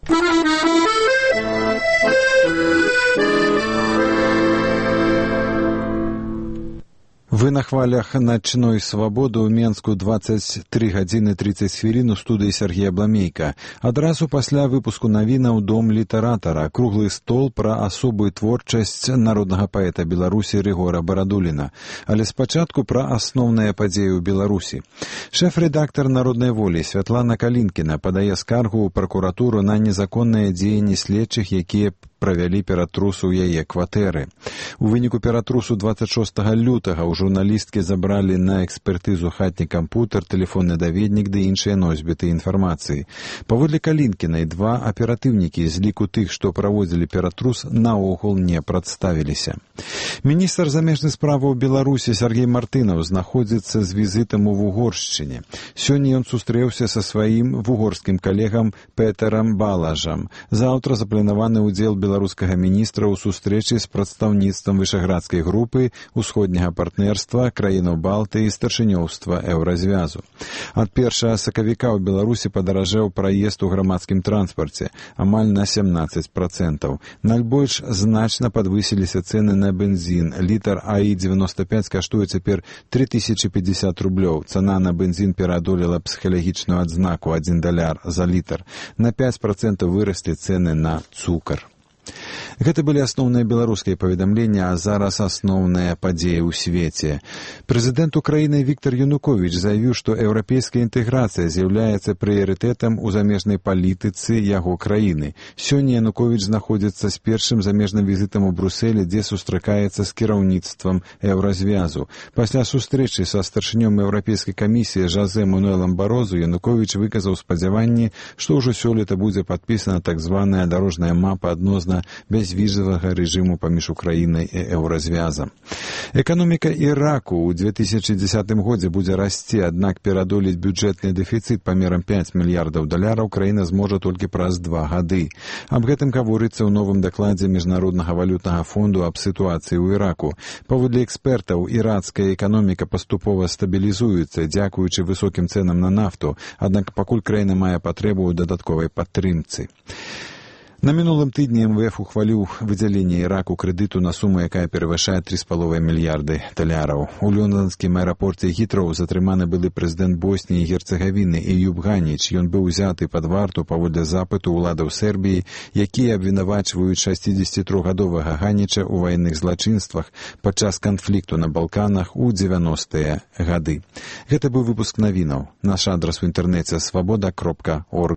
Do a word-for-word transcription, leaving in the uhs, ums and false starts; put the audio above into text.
Вы на хвалях «Ночной свободы» ў Менску двадцать три гадзіны тридцать хвілін у студыі Сергея Бламейка. Адразу пасля выпуску навінаў «Дом літаратара» круглы стол пра асобую творчасць народнага паэта Беларусі Рыгора Барадуліна. Але спачатку пра асноўныя падзеі ў Беларусі. Шэф-рэдактар «Народнай волі» Святлана Калінкіна падае скаргу ў пракуратуру на незаконныя дзеянні следчых, якія правялі ператрусу ў яе кватэры. У выніку ператрусу двадцать шостага лютага ў журналісткі забралі на экспертызу хатні кампутер, тэлефонны даведнік ды іншыя носьбіты інфармацыі. Паводле Калінкінай, два аператыўнікі з ліку тых, што праводзілі ператрус, наогул не прадставіліся. Міністр замежных справаў Беларусі Сергей Мартынаў знаходзіцца з візітам у Вугоршчыне. Сёння ён сустрэўся са сваім вугорскім калегам Петэрам Балажам. Заўтра запланаваны ўдзел беларускага міністра ў сустрэчы з прадстаўніцтвам вышаградскай групы, усходняга партнерства, краінаў Балтыі і старшынёўства Еўразвязу. Ад першага сакавіка ў Беларусі падаражэў праезд у грамадскім транспарце амаль на семнадцать процентаў. Найбольш значна падвысіліся цэны на бензін. Літр А І девяносто пять каштуе цяпер три тысячи пятьдесят рублёў. Цана на бензін пераадолела псіхалагічную адзнаку адзін даляр за літр. На пять процентаў выраслі цэны на цукар. Гэта былі асноўныя беларускія паведамленні, а зараз асноўныя падзеі ў свеце. Прэзідэнт Украіны Віктор Януковіч заявіў, што еўрапейская інтэграцыя з'яўляецца прыярытэтам у замежнай палітыцы яго краіны. Сёння Януковіч знаходзіцца з першым замежным візітам у Брусэлі, дзе сустракаецца з кіраўніцтвам Еўразвязу. Пасля сустрэчы са старшынём Еўрапейскай камісіі Жозе Мануэлам Барозу Януковіч выказаў спадзяванні, што ўжо сёлета будзе падпісана так званая дарожная мапа адносна безвізавага рэжыму паміж Украінай і Еўразвязам. Эканоміка Іраку ў две тысячи дзесятым годзе будзе расці, аднак пераадолець бюджэтны дэфіцыт памерам пять мільярдаў даляраў краіна зможа толькі праз два гады. Аб гэтым гаворыцца ў новым дакладзе Міжнароднага валютнага фонду аб сітуацыі ў Іраку. Паводле экспертаў, іракская эканоміка паступова стабілізуецца дзякуючы высокім цэнам на нафту, аднак пакуль краіна мае патрэбу ў дадатковай падтрымцы. На мінулым тыдні эм вэ эф ухваліў выдзяленне Іраку крэдыту на суму, якая перавышае три з паловай мільярды даляраў. У лондонскім аэрапорце Гітроў затрыманы былы прэзідэнт Босніі і Герцагавіны Эюб Ганіч. Ён быў узяты пад варту паводле запыту ўладаў Сербіі, якія абвінавачваюць шасцідзесяцітрохгадовага Ганіча ў ваенных злачынствах падчас канфлікту на Балканах у дзевяностыя гады. Гэта быў выпуск навінаў. Наш адрас у інтэрнэце свабода кропка орг.